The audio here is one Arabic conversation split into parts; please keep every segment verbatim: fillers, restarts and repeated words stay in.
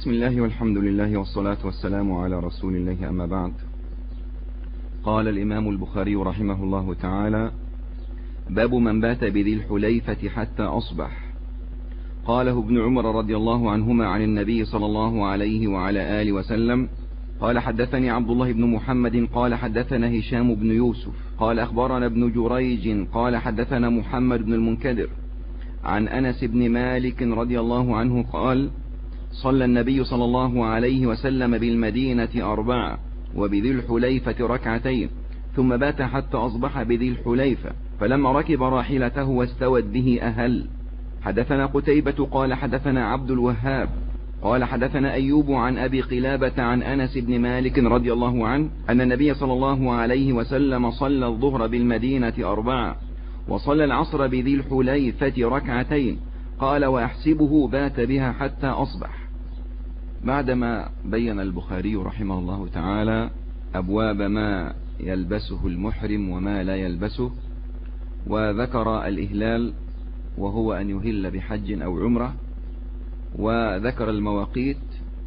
بسم الله والحمد لله والصلاة والسلام على رسول الله، أما بعد. قال الإمام البخاري رحمه الله تعالى: باب من بات بذي الحليفة حتى أصبح. قاله ابن عمر رضي الله عنهما عن النبي صلى الله عليه وعلى آله وسلم قال: حدثني عبد الله بن محمد قال حدثنا هشام بن يوسف قال أخبرنا ابن جريج قال حدثنا محمد بن المنكدر عن أنس بن مالك رضي الله عنه قال: صلى النبي صلى الله عليه وسلم بالمدينة أربعة وبذي الحليفة ركعتين، ثم بات حتى أصبح بذي الحليفة، فلما ركب راحلته واستوت به أهل. حدثنا قتيبة قال حدثنا عبد الوهاب قال حدثنا أيوب عن أبي قلابة عن أنس بن مالك رضي الله عنه أن النبي صلى الله عليه وسلم صلى الظهر بالمدينة أربعة وصلى العصر بذي الحليفة ركعتين، قال: وأحسبه بات بها حتى أصبح. بعدما بين البخاري رحمه الله تعالى أبواب ما يلبسه المحرم وما لا يلبسه، وذكر الإهلال وهو أن يهل بحج أو عمرة، وذكر المواقيت،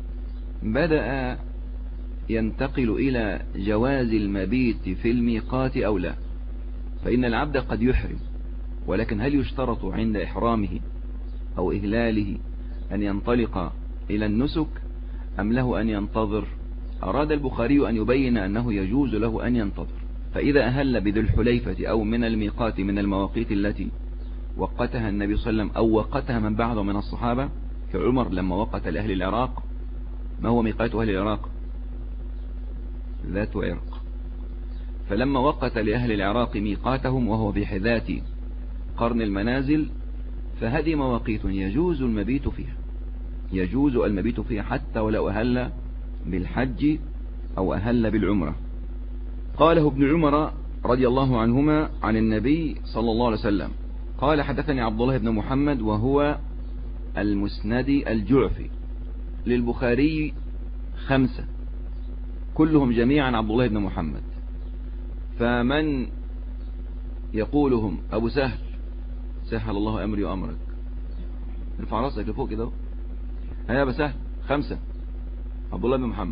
بدأ ينتقل إلى جواز المبيت في الميقات أو لا. فإن العبد قد يحرم، ولكن هل يشترط عند إحرامه أو إهلاله أن ينطلق إلى النسك أم له أن ينتظر؟ أراد البخاري أن يبين أنه يجوز له أن ينتظر. فإذا أهل بذي الحليفة أو من الميقات من المواقيت التي وقتها النبي صلى الله عليه وسلم أو وقتها من بعده من الصحابة، كعمر لما وقت لأهل العراق. ما هو ميقات أهل العراق؟ ذات عرق. فلما وقت لأهل العراق ميقاتهم وهو بحذات قرن المنازل، فهذه مواقيت يجوز المبيت فيها، يجوز المبيت فيها حتى ولو أهل بالحج أو أهل بالعمرة. قاله ابن عمر رضي الله عنهما عن النبي صلى الله عليه وسلم قال: حدثني عبد الله بن محمد وهو المسندي الجعفي. للبخاري خمسة كلهم جميعا عبد الله بن محمد، فمن يقولهم أبو سهل سهل الله أمري وأمرك، ارفع راسك لفوق كده، هيا أبو سهل. خمسة عبد الله بن محمد.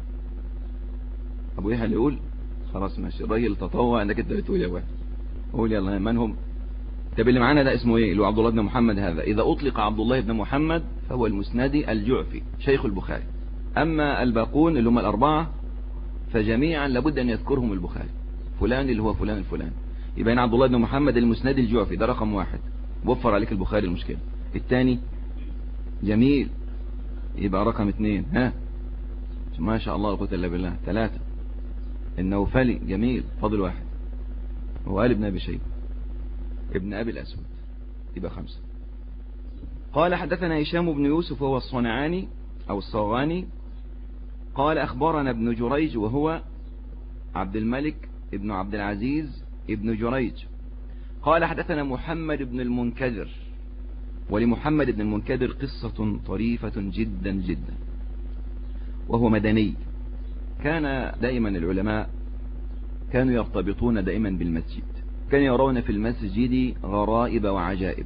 أبو يحيى اللي يقول خلاص ماشي، الراجل تطوع انك انت بتقول يا واحد، قول يلا من هم. طب اللي معانا ده اسمه ايه؟ اللي هو عبد الله بن محمد. هذا إذا أطلق عبد الله بن محمد فهو المسندي الجعفي شيخ البخاري. أما الباقون اللي هم الأربعة فجميعا لابد أن يذكرهم البخاري، فلان اللي هو فلان الفلان. يبقى عبد الله بن محمد المسندي الجعفي ده رقم واحد، وفر عليك البخاري المشكلة. الثاني جميل، يبقى رقم اثنين. ها ما شاء الله لا قوة إلا بالله. ثلاثة النوفلي جميل، فاضل واحد وقال ابن أبي شيبة ابن أبي الأسود، يبقى خمسة. قال: حدثنا هشام بن يوسف وهو الصنعاني أو الصغاني قال: أخبرنا ابن جريج وهو عبد الملك ابن عبد العزيز ابن جريج قال: حدثنا محمد بن المنكدر. ولمحمد بن المنكدر قصة طريفة جدا جدا، وهو مدني. كان دائما العلماء كانوا يرتبطون دائما بالمسجد، كانوا يرون في المسجد غرائب وعجائب.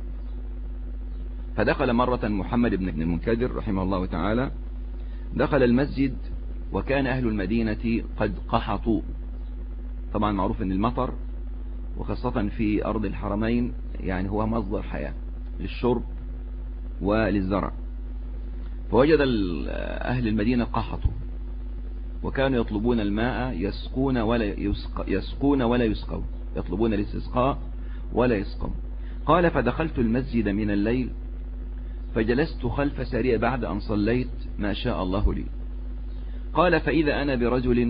فدخل مرة محمد بن المنكدر رحمه الله تعالى، دخل المسجد وكان أهل المدينة قد قحطوا. طبعا معروف أن المطر وخاصة في أرض الحرمين يعني هو مصدر حياة للشرب وللزرع. فوجد أهل المدينة قحطوا وكانوا يطلبون الماء يسقون ولا يسق يسقون ولا يسقون، يطلبون الاستسقاء ولا يسقون. قال: فدخلت المسجد من الليل فجلست خلف سريع بعد أن صليت ما شاء الله لي. قال: فإذا أنا برجل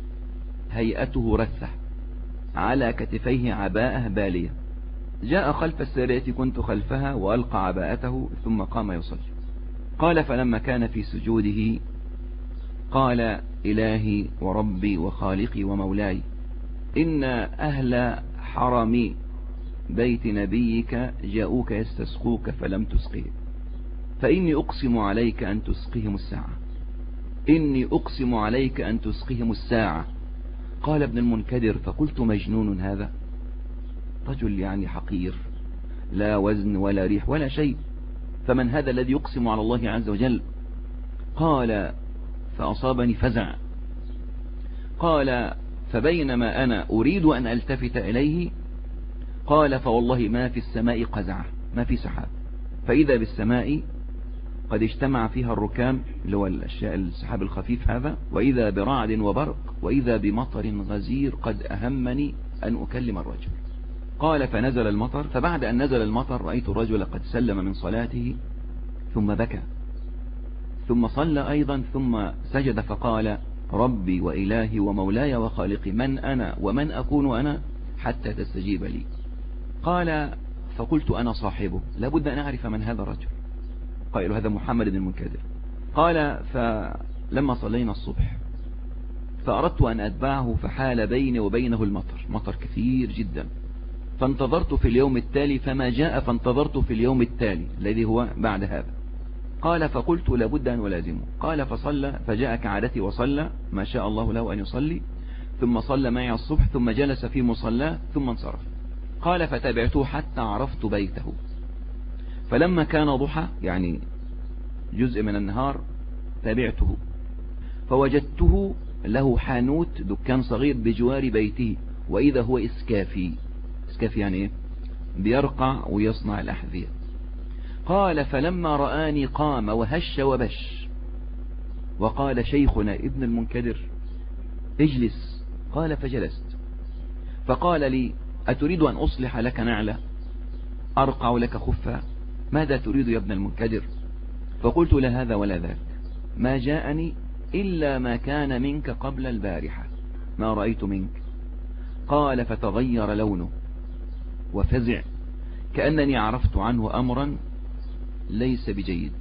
هيئته رثة على كتفيه عباءة بالية، جاء خلف السرية كنت خلفها وألقى عباءته ثم قام يصلي. قال: فلما كان في سجوده قال: إلهي وربي وخالقي ومولاي، إن أهل حرم بيت نبيك جاءوك يستسقوك فلم تسقهم، فإني أقسم عليك أن تسقهم الساعة، إني أقسم عليك أن تسقهم الساعة. قال ابن المنكدر: فقلت مجنون هذا؟ رجل يعني حقير لا وزن ولا ريح ولا شيء، فمن هذا الذي يقسم على الله عز وجل؟ قال فأصابني فزع. قال فبينما أنا أريد أن ألتفت إليه قال فوالله ما في السماء قزعة، ما في سحاب، فإذا بالسماء قد اجتمع فيها الركام اللي هو الأشياء السحاب الخفيف هذا، وإذا برعد وبرق، وإذا بمطر غزير قد أهمني أن أكلم الرجل. قال فنزل المطر، فبعد أن نزل المطر رأيت الرجل قد سلم من صلاته ثم بكى، ثم صلى أيضا، ثم سجد فقال ربي وإلهي ومولاي وخالقي، من أنا ومن أكون أنا حتى تستجيب لي. قال فقلت أنا صاحبه، لابد أن أعرف من هذا الرجل. قال هذا محمد بن المنكدر. قال فلما صلينا الصبح فأردت أن أتبعه، فحال بيني وبينه المطر، مطر كثير جدا، فانتظرت في اليوم التالي فما جاء، فانتظرت في اليوم التالي الذي هو بعد هذا. قال فقلت لابد أن ألازمه. قال فصلى، فجاء كعادته وصلى ما شاء الله له أن يصلي، ثم صلى معي الصبح، ثم جلس في مصلاه ثم انصرف. قال فتابعته حتى عرفت بيته، فلما كان ضحى يعني جزء من النهار تابعته، فوجدته له حانوت دكان صغير بجوار بيته، وإذا هو إسكافي. إسكافي يعني إيه؟ بيرقع ويصنع الأحذية. قال فلما رآني قام وهش وبش، وقال شيخنا ابن المنكدر اجلس. قال فجلست، فقال لي أتريد أن أصلح لك نعلة، أرقع لك خفا، ماذا تريد يا ابن المنكدر؟ فقلت لا هذا ولا ذاك، ما جاءني إلا ما كان منك قبل البارحة، ما رأيت منك. قال فتغير لونه وفزع، كأنني عرفت عنه أمرا ليس بجيد.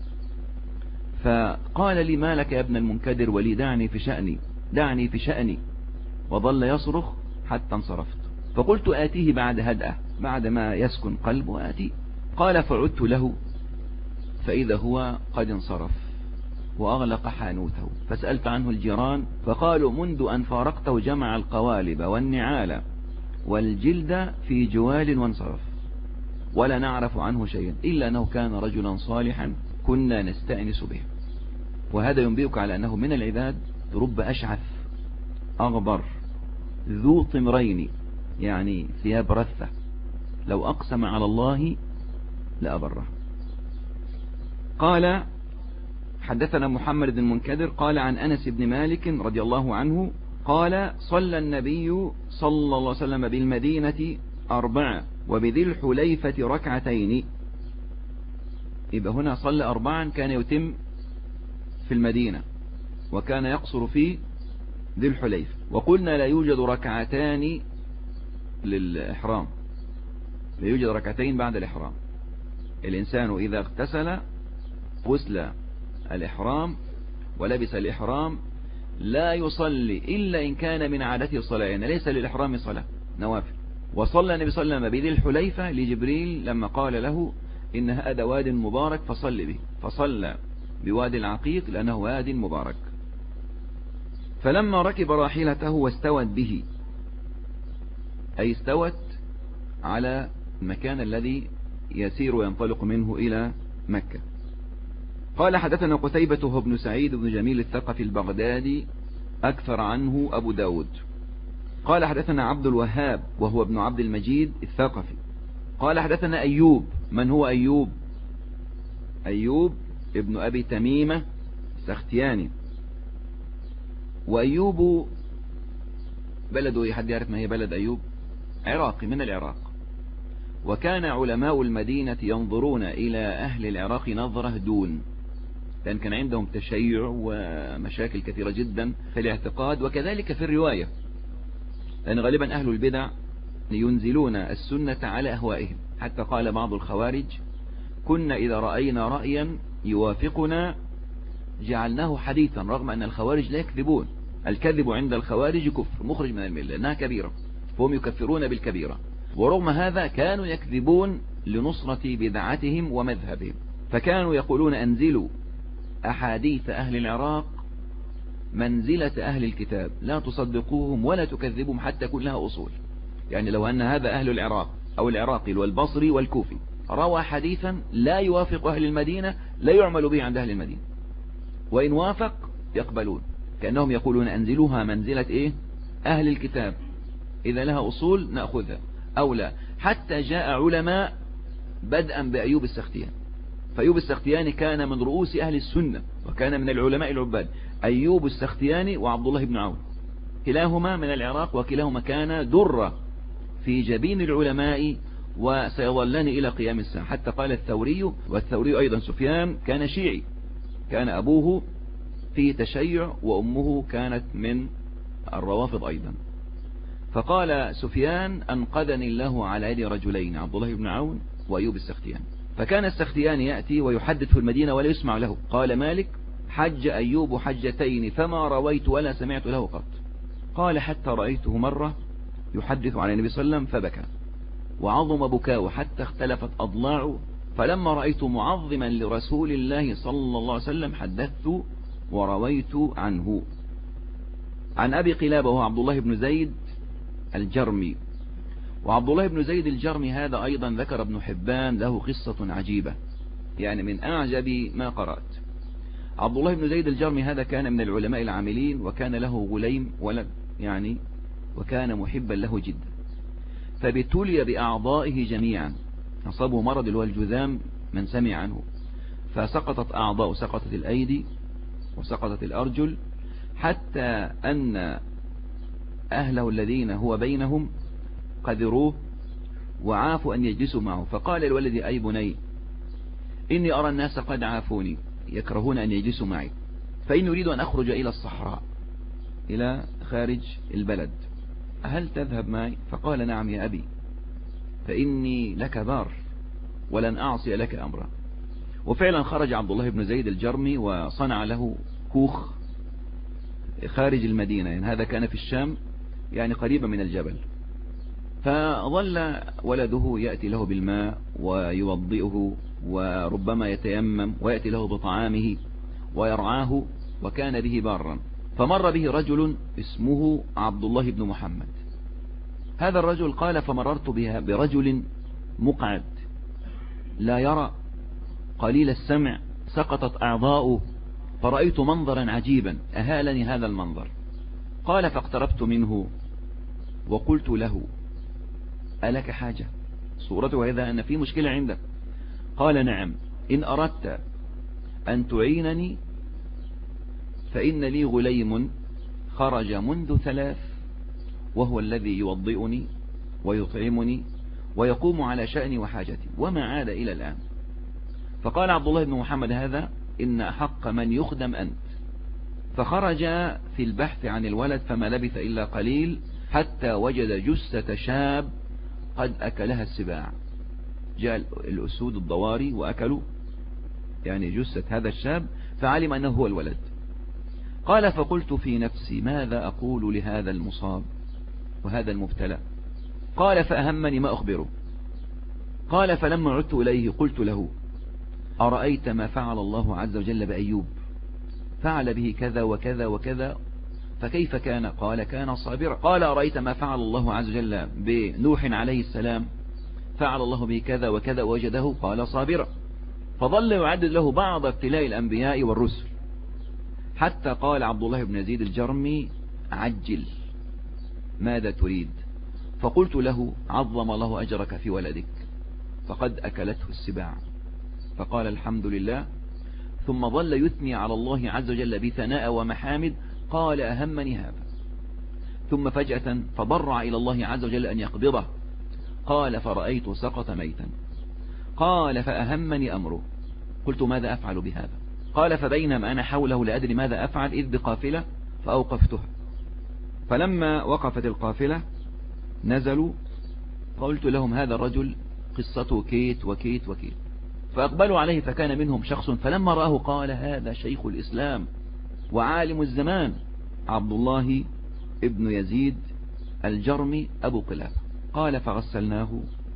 فقال لي ما لك يا ابن المنكدر ولي، دعني في شأني، دعني في شأني، وظل يصرخ حتى انصرفت. فقلت آتيه بعد هدأة، بعد ما يسكن قلبه آتي. قال فعدت له فإذا هو قد انصرف وأغلق حانوته، فسألت عنه الجيران فقالوا منذ أن فارقته جمع القوالب والنعال والجلد في جوال وانصرف، ولا نعرف عنه شيئا إلا أنه كان رجلا صالحا كنا نستأنس به. وهذا ينبئك على أنه من العباد رب أشعث أغبر ذو طمرين، يعني ثياب رثة، لو أقسم على الله لأبره. قال حدثنا محمد بن المنكدر قال عن أنس بن مالك رضي الله عنه قال صلى النبي صلى الله عليه وسلم بالمدينة أربعة وبذي الحليفة ركعتين. يبقى هنا صلى أربعا كان يتم في المدينة، وكان يقصر في ذي الحليفة. وقلنا لا يوجد ركعتان للإحرام، لا يوجد ركعتين بعد الإحرام. الإنسان إذا اغتسل غسل الإحرام ولبس الإحرام لا يصلي إلا إن كان من عادته الصلاة، يعني ليس للإحرام صلاة نوافل. وصلى النبي صلى الله عليه وسلم بذي الحليفة لجبريل لما قال له إن هذا واد مبارك فصل به، فصلى بوادي العقيق لأنه واد مبارك. فلما ركب راحلته واستوت به، أي استوت على المكان الذي يسير وينطلق منه إلى مكة. قال حدثنا قتيبة هو ابن سعيد بن جميل الثقفي البغدادي أكثر عنه أبو داود. قال حدثنا عبد الوهاب وهو ابن عبد المجيد الثقفي. قال حدثنا أيوب. من هو أيوب؟ أيوب ابن أبي تميمة السختياني. وأيوب بلده، حد يعرف ما هي بلد أيوب؟ عراقي من العراق. وكان علماء المدينة ينظرون إلى أهل العراق نظرة دون، لأن كان عندهم تشيع ومشاكل كثيرة جدا في الاعتقاد وكذلك في الرواية، لأن غالبا أهل البدع ينزلون السنة على أهوائهم. حتى قال بعض الخوارج كنا إذا رأينا رأيا يوافقنا جعلناه حديثا، رغم أن الخوارج لا يكذبون. الكذب عند الخوارج كفر مخرج من الملة لأنها كبيرة، فهم يكفرون بالكبيرة، ورغم هذا كانوا يكذبون لنصرة بدعتهم ومذهبهم. فكانوا يقولون أنزلوا أحاديث أهل العراق منزلة أهل الكتاب، لا تصدقوهم ولا تكذبهم حتى يكون لها أصول. يعني لو أن هذا أهل العراق أو العراقي والبصري والكوفي روى حديثا لا يوافق أهل المدينة لا يعمل به عند أهل المدينة، وإن وافق يقبلون، كأنهم يقولون أنزلوها منزلة إيه؟ أهل الكتاب، إذا لها أصول نأخذها أو لا. حتى جاء علماء بدءا بأيوب السختياني، فأيوب السختياني كان من رؤوس أهل السنة وكان من العلماء العباد. أيوب السختياني وعبد الله بن عون كلاهما من العراق، وكلاهما كان درة في جبين العلماء وسيظلان إلى قيام الساعة. حتى قال الثوري، والثوري أيضا سفيان كان شيعي، كان أبوه في تشيع وأمه كانت من الروافض أيضا. فقال سفيان أنقذني الله على يد رجلين، عبد الله بن عون وأيوب السختياني. فكان السختياني يأتي ويحدث في المدينة ولا يسمع له. قال مالك حج أيوب حجتين فما رويت ولا سمعت له قط. قال حتى رأيته مرة يحدث عن النبي صلى الله عليه وسلم فبكى وعظم بكاءه حتى اختلفت أضلاعه، فلما رأيت معظما لرسول الله صلى الله عليه وسلم حدثت ورويت عنه. عن أبي قلابة وهو عبد الله بن زيد الجرمي. وعبد الله بن زيد الجرمي هذا أيضا ذكر ابن حبان له قصة عجيبة، يعني من أعجب ما قرأت. عبد الله بن زيد الجرمي هذا كان من العلماء العاملين، وكان له غليم ولد يعني، وكان محبا له جدا. فابتلي بأعضائه جميعا، أصابه مرض اللي هو الجذام من سمع عنه، فسقطت أعضاء، سقطت الأيدي وسقطت الأرجل، حتى أن أهله الذين هو بينهم قذروه وعافوا أن يجلسوا معه. فقال الولد أي بني إني أرى الناس قد عافوني يكرهون أن يجلسوا معي، فإن أريد أن أخرج إلى الصحراء إلى خارج البلد، هل تذهب معي؟ فقال نعم يا أبي، فإني لك بار ولن أعصي لك أمرا. وفعلا خرج عبد الله بن زيد الجرمي وصنع له كوخ خارج المدينة، يعني هذا كان في الشام يعني قريبا من الجبل. فظل ولده يأتي له بالماء ويوضئه وربما يتيمم ويأتي له بطعامه ويرعاه، وكان به بارا. فمر به رجل اسمه عبد الله بن محمد. هذا الرجل قال فمررت بها برجل مقعد لا يرى قليل السمع، سقطت أعضاؤه، فرأيت منظرا عجيبا أهالني هذا المنظر. قال فاقتربت منه وقلت له ألك حاجة؟ صورته إذا أن في مشكلة عندك. قال نعم، إن أردت أن تعينني فإن لي غليم خرج منذ ثلاث وهو الذي يوضئني ويطعمني ويقوم على شأني وحاجتي وما عاد إلى الآن. فقال عبد الله بن محمد هذا إن أحق من يخدم أنت. فخرج في البحث عن الولد فما لبث إلا قليل حتى وجد جثة شاب قد أكلها السباع. جاء الأسود الضواري وأكلوا يعني جثة هذا الشاب، فعلم أنه هو الولد. قال فقلت في نفسي ماذا أقول لهذا المصاب وهذا المبتلى؟ قال فأهمني ما أخبره. قال فلما عدت إليه قلت له أرأيت ما فعل الله عز وجل بأيوب؟ فعل به كذا وكذا وكذا، فكيف كان؟ قال كان صابرا. قال أرأيت ما فعل الله عز وجل بنوح عليه السلام؟ فعل الله به كذا وكذا وجده، قال صابرا. فظل يعدد له بعض ابتلاء الأنبياء والرسل، حتى قال عبد الله بن يزيد الجرمي عجل ماذا تريد؟ فقلت له عظم الله أجرك في ولدك فقد أكلته السباع. فقال الحمد لله، ثم ظل يثني على الله عز وجل بثناء ومحامد. قال أهمني هذا، ثم فجأة فضرع إلى الله عز وجل أن يقبضه. قال فرأيت سقط ميتا. قال فأهمني أمره. قلت ماذا أفعل بهذا؟ قال فبينما أنا حوله لا أدري ماذا أفعل إذ بقافلة فأوقفتها. فلما وقفت القافلة نزلوا، قلت لهم هذا الرجل قصته كيت وكيت وكيت. فأقبلوا عليه، فكان منهم شخص فلما رآه قال هذا شيخ الإسلام وعالم الزمان عبد الله ابن يزيد الجرمي أبو قلابة. قال فغسلناه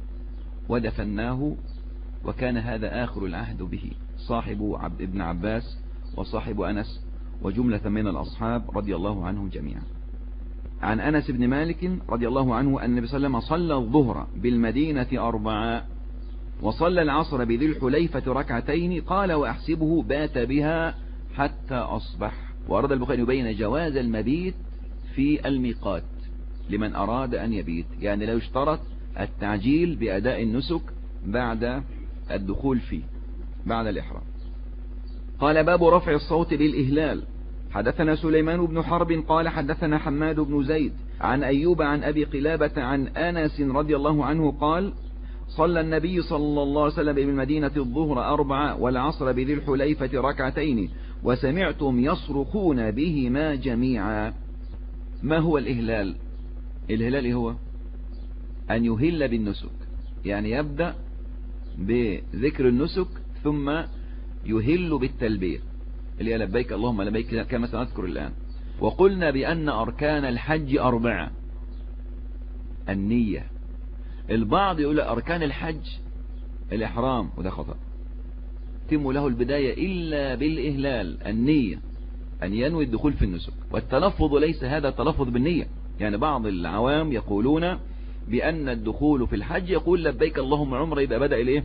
ودفناه، وكان هذا آخر العهد به، صاحب عبد ابن عباس وصاحب أنس وجملة من الأصحاب رضي الله عنهم جميعا. عن أنس بن مالك رضي الله عنه أن النبي صلى الله عليه وسلم صلى الظهر بالمدينة أربعة وصلى العصر بذي الحليفة ركعتين. قال وأحسبه بات بها حتى أصبح. وأراد البخاري يبين جواز المبيت في الميقات لمن أراد أن يبيت، يعني لا يشترط التعجيل بأداء النسك بعد الدخول فيه بعد الإحرام. قال باب رفع الصوت بالإهلال. حدثنا سليمان بن حرب قال حدثنا حماد بن زيد عن أيوب عن أبي قلابة عن أنس رضي الله عنه قال صلى النبي صلى الله عليه وسلم بالمدينة الظهر أربعة والعصر بذي الحليفة ركعتين وسمعتم يصرخون بهما جميعا. ما هو الإهلال؟ الإهلال هو أن يهل بالنسك، يعني يبدأ بذكر النسك ثم يهل بالتلبية اللي هي لبيك اللهم لبيك كما سنذكر الآن. وقلنا بأن أركان الحج أربعة. النية، البعض يقول أركان الحج الإحرام، وده خطأ، تم له البداية إلا بالإهلال، النية أن ينوي الدخول في النسك. والتلفظ ليس هذا تلفظ بالنية، يعني بعض العوام يقولون بأن الدخول في الحج يقول لبيك اللهم عمره يبقى بدأ إليه،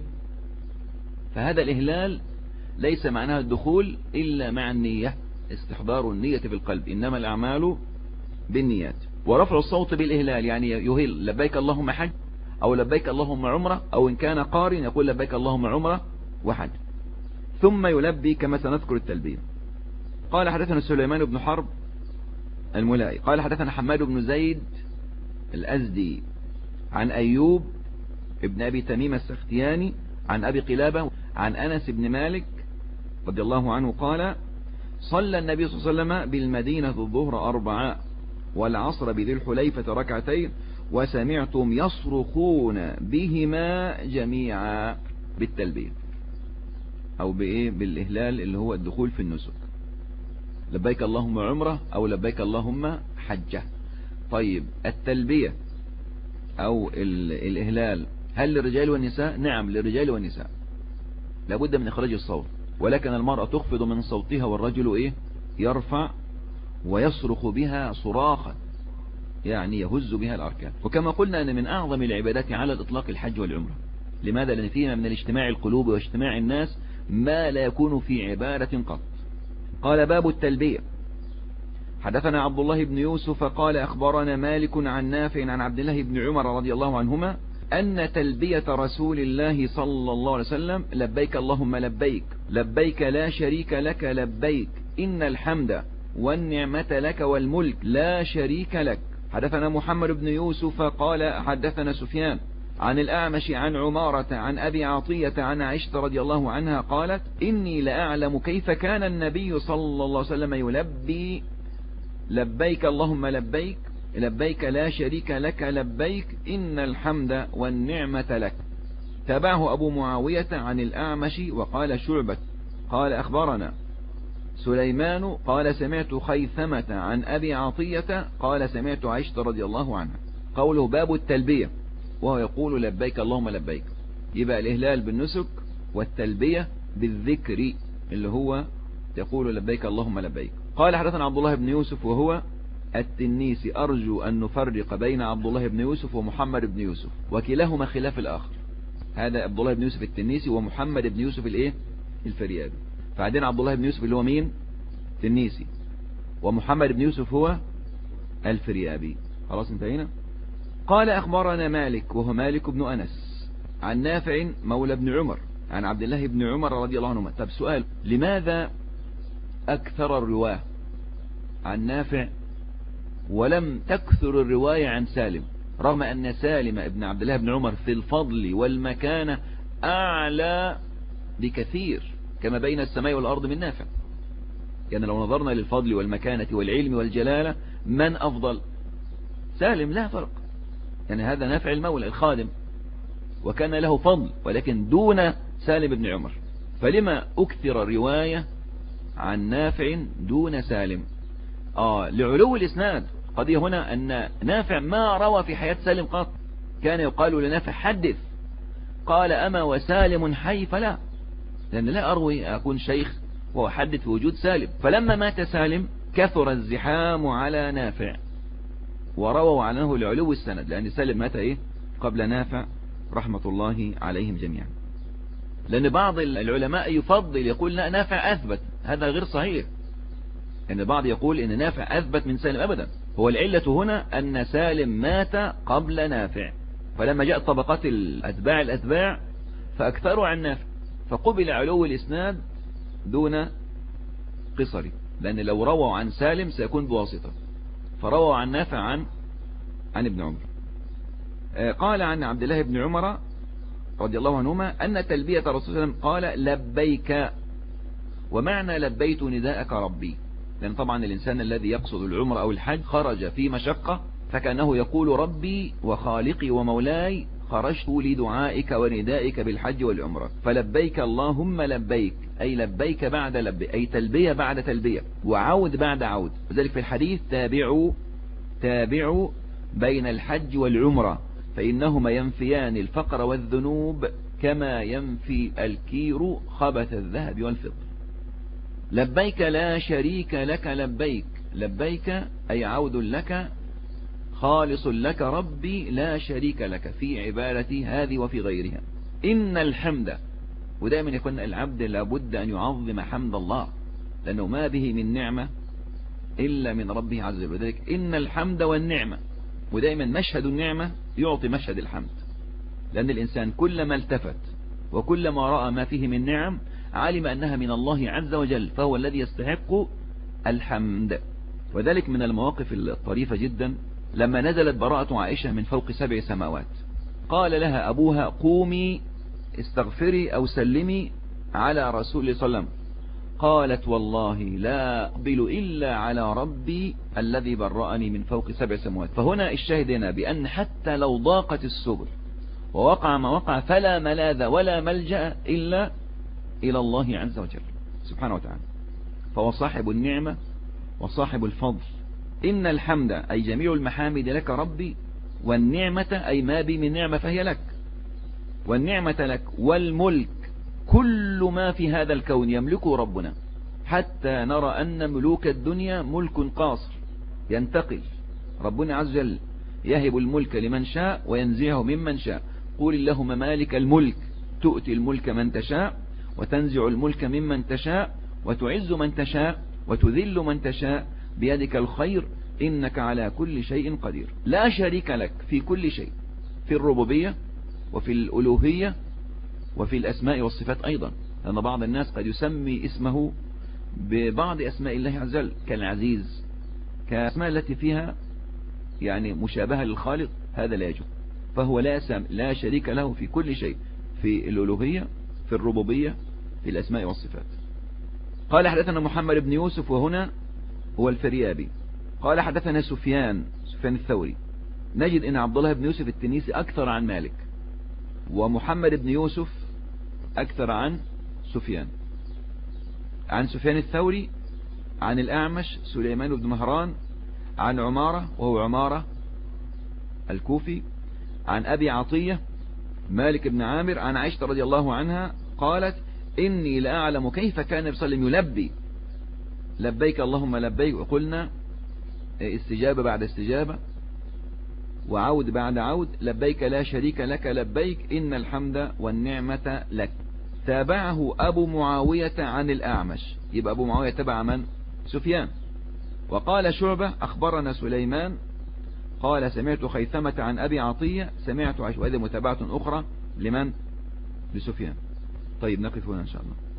فهذا الإهلال ليس معناه الدخول إلا مع النية، استحضار النية في القلب، إنما الأعمال بالنيات. ورفع الصوت بالإهلال يعني يهل لبيك اللهم حج أو لبيك اللهم عمره، أو إن كان قارن يقول لبيك اللهم عمره وحج، ثم يلبي كما سنذكر التلبية. قال حدثنا سليمان بن حرب الملائي قال حدثنا حماد بن زيد الأزدي عن أيوب ابن أبي تميم السختياني عن أبي قلابة عن أنس بن مالك رضي الله عنه قال صلى النبي صلى الله عليه وسلم بالمدينة الظهر أربعة والعصر بذي الحليفة ركعتين وسمعتم يصرخون بهما جميعا بالتلبية أو بإيه بالإهلال اللي هو الدخول في النسك، لبيك اللهم عمره أو لبيك اللهم حجة. طيب التلبية أو الإهلال هل للرجال والنساء؟ نعم للرجال والنساء، لابد من إخراج الصوت، ولكن المرأة تخفض من صوتها والرجل إيه يرفع ويصرخ بها صراخا، يعني يهز بها الأركان. وكما قلنا أن من أعظم العبادات على الإطلاق الحج والعمرة. لماذا؟ لأن فيها من الاجتماع القلوب واجتماع الناس ما لا يكون في عبادة قط. قال باب التلبية. حدثنا عبد الله بن يوسف قال أخبرنا مالك عن نافع عن عبد الله بن عمر رضي الله عنهما أن تلبية رسول الله صلى الله عليه وسلم لبيك اللهم لبيك لبيك لا شريك لك لبيك إن الحمد والنعمة لك والملك لا شريك لك. حدثنا محمد بن يوسف قال حدثنا سفيان عن الأعمش عن عمارة عن أبي عطية عن عائشة رضي الله عنها قالت إني لأعلم كيف كان النبي صلى الله عليه وسلم يلبي لبيك اللهم لبيك لبيك لا شريك لك لبيك إن الحمد والنعمة لك. تابعه أبو معاوية عن الأعمش وقال شعبة قال أخبرنا سليمان قال سمعت خيثمة عن أبي عطية قال سمعت عائشة رضي الله عنها. قوله باب التلبية وهو يقول لبيك اللهم لبيك، يبقى الإهلال بالنسك والتلبية بالذكر اللي هو يقول لبيك اللهم لبيك. قال حدثنا عبد الله بن يوسف وهو التنيسي أرجو أن نفرق بين عبد الله بن يوسف ومحمد بن يوسف وكلاهما خلاف الآخر. هذا عبد الله بن يوسف التنيسي ومحمد بن يوسف الايه الفريابي. فعندنا عبد الله بن يوسف اللي هو مين التنيسي، ومحمد بن يوسف هو الفريابي. خلاص انتهينا. قال أخبرنا مالك وهو مالك بن أنس عن نافع مولى بن عمر عن عبد الله بن عمر رضي الله عنهما. طب سؤال، لماذا أكثر الرواية عن نافع ولم تكثر الرواية عن سالم، رغم أن سالم ابن عبد الله بن عمر في الفضل والمكانة أعلى بكثير كما بين السماء والأرض من نافع؟ يعني لو نظرنا للفضل والمكانة والعلم والجلالة من أفضل؟ سالم لا فرق، يعني هذا نافع المولى الخادم وكان له فضل ولكن دون سالم بن عمر. فلما أكثر الرواية عن نافع دون سالم؟ آه لعلو الإسناد. قضية هنا أن نافع ما روى في حياة سالم قط، كان يقال لنافع حدث، قال أما وسالم حي فلا، لأن لا أروي أكون شيخ وأحدث في وجود سالم. فلما مات سالم كثر الزحام على نافع ورووا عنه لعلو السند، لأن سالم مات إيه قبل نافع رحمة الله عليهم جميعا. لأن بعض العلماء يفضل يقول لا نافع أثبت هذا غير صحيح. ان البعض يقول ان نافع اثبت من سالم. ابدا، هو العلة هنا ان سالم مات قبل نافع، فلما جاءت طبقات الاتباع الاتباع فاكثروا عن نافع، فقبل علو الاسناد دون قصري، لان لو رووا عن سالم سيكون بواسطة، فرووا عن نافع عن عن ابن عمر. قال عن عبد الله بن عمر رضي الله عنهما أن تلبية الرسول صلى الله عليه وسلم قال لبيك، ومعنى لبيت نداءك ربي، لأن طبعا الإنسان الذي يقصد العمر أو الحج خرج في مشقة، فكأنه يقول ربي وخالقي ومولاي خرجت لدعائك وندائك بالحج والعمرة، فلبيك اللهم لبيك، أي لبيك بعد لبيك، أي تلبية بعد تلبية، وعود بعد عود. وذلك في الحديث تابعوا تابعوا بين الحج والعمرة فإنهما ينفيان الفقر والذنوب كما ينفي الكير خبث الذهب والفضة. لبيك لا شريك لك لبيك، لبيك أي عود لك خالص لك ربي لا شريك لك في عبادتي هذه وفي غيرها. إن الحمد، ودائما يكون العبد لابد أن يعظم حمد الله، لأنه ما به من نعمة إلا من ربه عز وجل. وذلك إن الحمد والنعمة، ودائما مشهد النعمة يعطي مشهد الحمد، لأن الإنسان كلما التفت وكلما رأى ما فيه من نعم علم أنها من الله عز وجل، فهو الذي يستحق الحمد. وذلك من المواقف الطريفة جدا لما نزلت براءة عائشة من فوق سبع سماوات، قال لها أبوها قومي استغفري أو سلمي على رسول الله صلى الله عليه وسلم، قالت والله لا أقبل إلا على ربي الذي برأني من فوق سبع سماوات. فهنا الشاهد هنا بأن حتى لو ضاقت السبل ووقع ما وقع فلا ملاذ ولا ملجأ إلا إلى الله عز وجل سبحانه وتعالى، فهو صاحب النعمة وصاحب الفضل. إن الحمد أي جميع المحامد لك ربي، والنعمة أي ما بي من نعمة فهي لك، والنعمة لك، والملك كل ما في هذا الكون يملكه ربنا، حتى نرى أن ملوك الدنيا ملك قاصر ينتقل. ربنا عز وجل يهب الملك لمن شاء وينزعه ممن شاء. قول اللهم مالك الملك تؤتي الملك من تشاء وتنزع الملك ممن تشاء وتعز من تشاء وتذل من تشاء بيدك الخير إنك على كل شيء قدير. لا شريك لك في كل شيء، في الربوبية وفي الألوهية وفي الأسماء والصفات أيضا، لأن بعض الناس قد يسمي اسمه ببعض أسماء الله عز وجل كالعزيز، كأسماء التي فيها يعني مشابهة للخالق، هذا لا يجوز. فهو لا, سم لا شريك له في كل شيء، في الألوهية في الربوبية في الأسماء والصفات. قال حدثنا محمد بن يوسف، وهنا هو الفريابي. قال حدثنا سفيان سفيان الثوري. نجد ان عبد الله بن يوسف التنيسي أكثر عن مالك، ومحمد بن يوسف أكثر عن سفيان. عن سفيان الثوري عن الأعمش سليمان بن مهران عن عمارة وهو عمارة الكوفي عن أبي عطية مالك بن عامر عن عائشة رضي الله عنها قالت إني لأعلم كيف كان النبي صلى الله عليه وسلم يلبي لبيك اللهم لبيك، وقلنا استجابة بعد استجابة وعود بعد عود. لبيك لا شريك لك لبيك إن الحمد والنعمة لك. تابعه أبو معاوية عن الأعمش، يبقى أبو معاوية تبع من؟ سفيان. وقال شعبة أخبرنا سليمان قال سمعت خيثمة عن أبي عطية سمعت عائشة، وهذه متابعة أخرى لمن؟ لسفيان. طيب نقف هنا إن شاء الله.